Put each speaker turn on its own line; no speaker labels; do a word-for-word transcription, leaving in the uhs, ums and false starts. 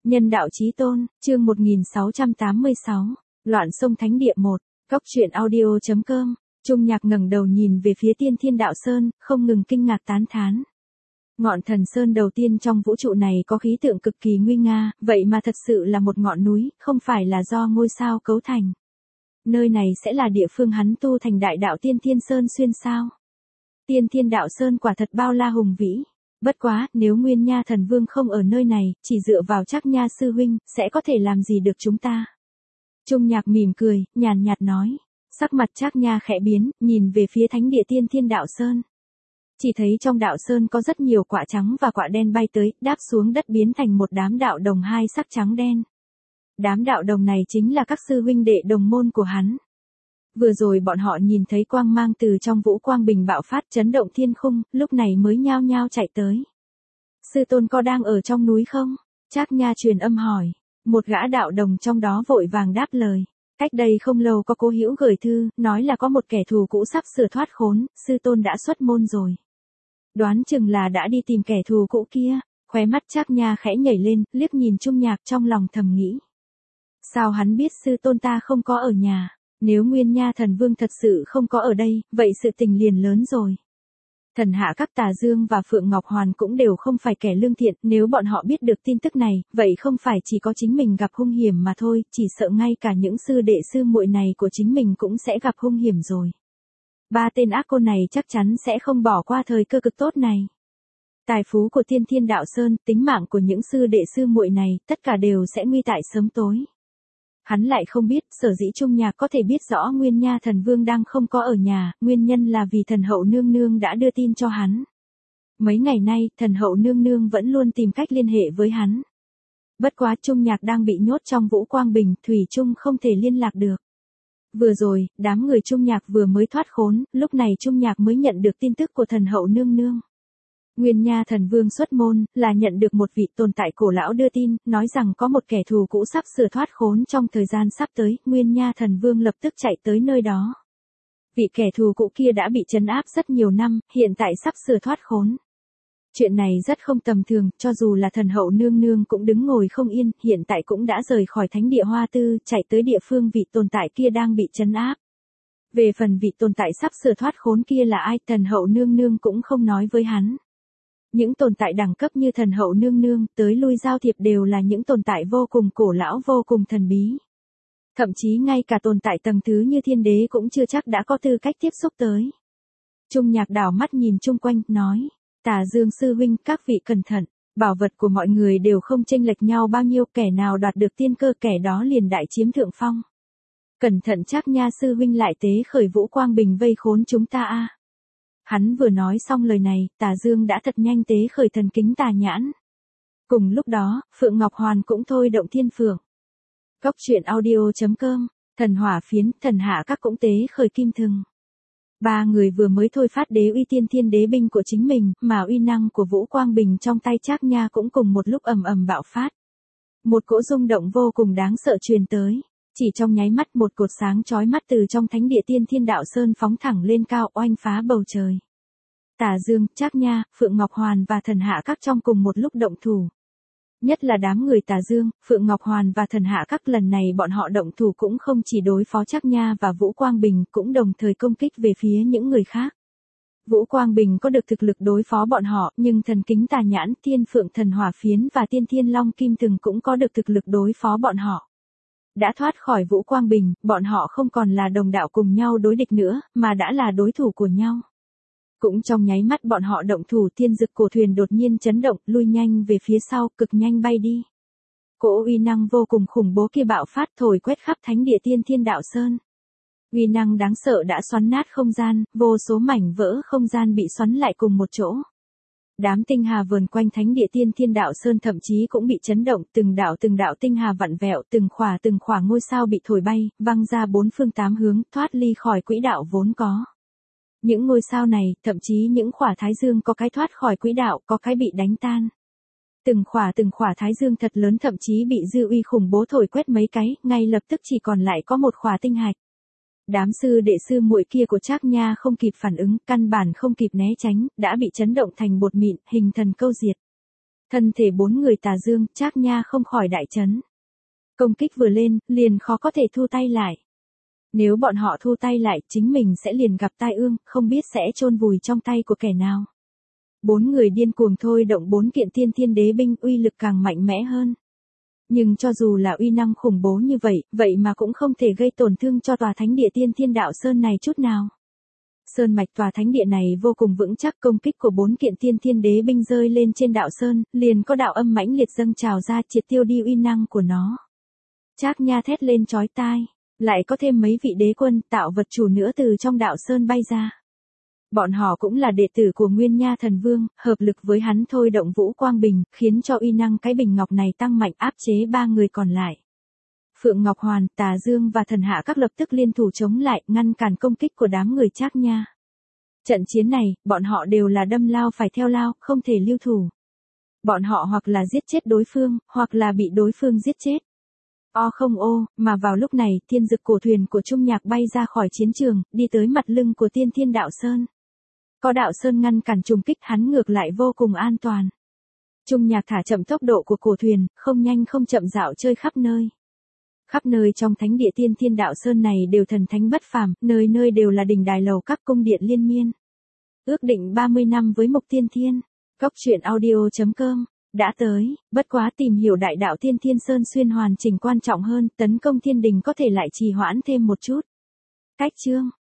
Nhân đạo chí tôn, chương một nghìn sáu trăm tám mươi sáu, Loạn sông Thánh Địa một, Cóc truyện audio chấm com. Trung Nhạc ngẩng đầu nhìn về phía Tiên Thiên Đạo Sơn, không ngừng kinh ngạc tán thán. Ngọn thần sơn đầu tiên trong vũ trụ này có khí tượng cực kỳ nguy nga, vậy mà thật sự là một ngọn núi, không phải là do ngôi sao cấu thành. Nơi này sẽ là địa phương hắn tu thành đại đạo Tiên Thiên Sơn xuyên sao. Tiên Thiên Đạo Sơn quả thật bao la hùng vĩ. Bất quá, nếu Nguyên Nha Thần Vương không ở nơi này, chỉ dựa vào Trác Nha sư huynh, sẽ có thể làm gì được chúng ta? Trung Nhạc mỉm cười, nhàn nhạt nói. Sắc mặt Trác Nha khẽ biến, nhìn về phía thánh địa Tiên Thiên Đạo Sơn. Chỉ thấy trong đạo sơn có rất nhiều quạ trắng và quạ đen bay tới, đáp xuống đất biến thành một đám đạo đồng hai sắc trắng đen. Đám đạo đồng này chính là các sư huynh đệ đồng môn của hắn. Vừa rồi bọn họ nhìn thấy quang mang từ trong vũ quang bình bạo phát chấn động thiên khung, lúc này mới nhao nhao chạy tới. Sư tôn có đang ở trong núi không? Trác Nha truyền âm hỏi. Một gã đạo đồng trong đó vội vàng đáp lời. Cách đây không lâu có Cố Hữu gửi thư, nói là có một kẻ thù cũ sắp sửa thoát khốn, sư tôn đã xuất môn rồi. Đoán chừng là đã đi tìm kẻ thù cũ kia. Khóe mắt Trác Nha khẽ nhảy lên, liếc nhìn Trung Nhạc trong lòng thầm nghĩ. Sao hắn biết sư tôn ta không có ở nhà? Nếu Nguyên Nha Thần Vương thật sự không có ở đây, vậy sự tình liền lớn rồi. Thần hạ các Tà Dương và Phượng Ngọc Hoàn cũng đều không phải kẻ lương thiện, nếu bọn họ biết được tin tức này, vậy không phải chỉ có chính mình gặp hung hiểm mà thôi, chỉ sợ ngay cả những sư đệ sư muội này của chính mình cũng sẽ gặp hung hiểm rồi. Ba tên ác cô này chắc chắn sẽ không bỏ qua thời cơ cực tốt này. Tài phú của Tiên Thiên Đạo Sơn, tính mạng của những sư đệ sư muội này, tất cả đều sẽ nguy tại sớm tối. Hắn lại không biết, sở dĩ Trung Nhạc có thể biết rõ Nguyên Nha Thần Vương đang không có ở nhà, nguyên nhân là vì thần hậu nương nương đã đưa tin cho hắn. Mấy ngày nay, thần hậu nương nương vẫn luôn tìm cách liên hệ với hắn. Bất quá Trung Nhạc đang bị nhốt trong vũ quang bình, thủy chung không thể liên lạc được. Vừa rồi, đám người Trung Nhạc vừa mới thoát khốn, lúc này Trung Nhạc mới nhận được tin tức của thần hậu nương nương. Nguyên Nha Thần Vương xuất môn, là nhận được một vị tồn tại cổ lão đưa tin, nói rằng có một kẻ thù cũ sắp sửa thoát khốn trong thời gian sắp tới, Nguyên Nha Thần Vương lập tức chạy tới nơi đó. Vị kẻ thù cũ kia đã bị trấn áp rất nhiều năm, hiện tại sắp sửa thoát khốn. Chuyện này rất không tầm thường, cho dù là thần hậu nương nương cũng đứng ngồi không yên, hiện tại cũng đã rời khỏi thánh địa Hoa Tư, chạy tới địa phương vị tồn tại kia đang bị trấn áp. Về phần vị tồn tại sắp sửa thoát khốn kia là ai, thần hậu nương nương cũng không nói với hắn. Những tồn tại đẳng cấp như thần hậu nương nương, tới lui giao thiệp đều là những tồn tại vô cùng cổ lão vô cùng thần bí. Thậm chí ngay cả tồn tại tầng thứ như thiên đế cũng chưa chắc đã có tư cách tiếp xúc tới. Trung Nhạc đảo mắt nhìn chung quanh, nói, Tà Dương sư huynh, các vị cẩn thận, bảo vật của mọi người đều không chênh lệch nhau bao nhiêu, kẻ nào đoạt được tiên cơ kẻ đó liền đại chiếm thượng phong. Cẩn thận Trác Nha sư huynh lại tế khởi vũ quang bình vây khốn chúng ta a. Hắn vừa nói xong lời này, Tà Dương đã thật nhanh tế khởi thần kính tà nhãn. Cùng lúc đó, Phượng Ngọc Hoàn cũng thôi động thiên phượng. Cóc truyện audio chấm com, thần hỏa phiến, thần hạ các cũng tế khởi kim thừng. Ba người vừa mới thôi phát đế uy tiên thiên đế binh của chính mình, mà uy năng của vũ quang bình trong tay Trác Nha cũng cùng một lúc ầm ầm bạo phát. Một cỗ rung động vô cùng đáng sợ truyền tới. Chỉ trong nháy mắt một cột sáng chói mắt từ trong thánh địa Tiên Thiên Đạo Sơn phóng thẳng lên cao oanh phá bầu trời. Tà Dương, Trác Nha, Phượng Ngọc Hoàn và thần hạ các trong cùng một lúc động thủ. Nhất là đám người Tà Dương, Phượng Ngọc Hoàn và thần hạ các lần này bọn họ động thủ cũng không chỉ đối phó Trác Nha và Vũ Quang Bình, cũng đồng thời công kích về phía những người khác. Vũ Quang Bình có được thực lực đối phó bọn họ, nhưng thần kính tà nhãn, Thiên Phượng thần hỏa phiến và Tiên Thiên Long Kim Thừng cũng có được thực lực đối phó bọn họ. Đã thoát khỏi Vũ Quang Bình, bọn họ không còn là đồng đạo cùng nhau đối địch nữa, mà đã là đối thủ của nhau. Cũng trong nháy mắt bọn họ động thủ, thiên dực cổ thuyền đột nhiên chấn động, lui nhanh về phía sau, cực nhanh bay đi. Cỗ uy năng vô cùng khủng bố kia bạo phát thổi quét khắp thánh địa Tiên Thiên Đạo Sơn. Uy năng đáng sợ đã xoắn nát không gian, vô số mảnh vỡ không gian bị xoắn lại cùng một chỗ. Đám tinh hà vờn quanh thánh địa Tiên Thiên Đạo Sơn thậm chí cũng bị chấn động, từng đạo từng đạo tinh hà vặn vẹo, từng khỏa từng khỏa ngôi sao bị thổi bay, văng ra bốn phương tám hướng, thoát ly khỏi quỹ đạo vốn có. Những ngôi sao này, thậm chí những khỏa thái dương có cái thoát khỏi quỹ đạo, có cái bị đánh tan. Từng khỏa từng khỏa thái dương thật lớn thậm chí bị dư uy khủng bố thổi quét mấy cái, ngay lập tức chỉ còn lại có một khỏa tinh hạch. Đám sư đệ sư muội kia của Trác Nha không kịp phản ứng, căn bản không kịp né tránh, đã bị chấn động thành bột mịn, hình thần câu diệt. Thân thể bốn người Tà Dương, Trác Nha không khỏi đại chấn. Công kích vừa lên, liền khó có thể thu tay lại. Nếu bọn họ thu tay lại, chính mình sẽ liền gặp tai ương, không biết sẽ chôn vùi trong tay của kẻ nào. Bốn người điên cuồng thôi động bốn kiện tiên thiên đế binh, uy lực càng mạnh mẽ hơn. Nhưng cho dù là uy năng khủng bố như vậy, vậy mà cũng không thể gây tổn thương cho tòa thánh địa Tiên Thiên Đạo Sơn này chút nào. Sơn mạch tòa thánh địa này vô cùng vững chắc, công kích của bốn kiện tiên thiên đế binh rơi lên trên đạo sơn, liền có đạo âm mãnh liệt dâng trào ra, triệt tiêu đi uy năng của nó. Trác Nha thét lên chói tai, lại có thêm mấy vị đế quân, tạo vật chủ nữa từ trong đạo sơn bay ra. Bọn họ cũng là đệ tử của Nguyên Nha Thần Vương, hợp lực với hắn thôi động Vũ Quang Bình, khiến cho uy năng cái bình ngọc này tăng mạnh, áp chế ba người còn lại. Phượng Ngọc Hoàn, Tà Dương và Thần Hạ các lập tức liên thủ chống lại, ngăn cản công kích của đám người Trác Nha. Trận chiến này, bọn họ đều là đâm lao phải theo lao, không thể lưu thủ. Bọn họ hoặc là giết chết đối phương, hoặc là bị đối phương giết chết. O không ô, mà vào lúc này, thiên dực cổ thuyền của Trung Nhạc bay ra khỏi chiến trường, đi tới mặt lưng của Tiên Thiên Đạo Sơn. Có đạo sơn ngăn cản trùng kích, hắn ngược lại vô cùng an toàn. Trung Nhạc thả chậm tốc độ của cổ thuyền, không nhanh không chậm dạo chơi khắp nơi. Khắp nơi trong thánh địa Tiên Thiên Đạo Sơn này đều thần thánh bất phàm, nơi nơi đều là đỉnh đài lầu các cung điện liên miên. Ước định ba mươi năm với Mục Tiên Thiên. Góc truyện audio chấm com đã tới, bất quá tìm hiểu đại đạo Tiên Thiên Sơn xuyên hoàn chỉnh quan trọng hơn, tấn công thiên đình có thể lại trì hoãn thêm một chút. Cách chương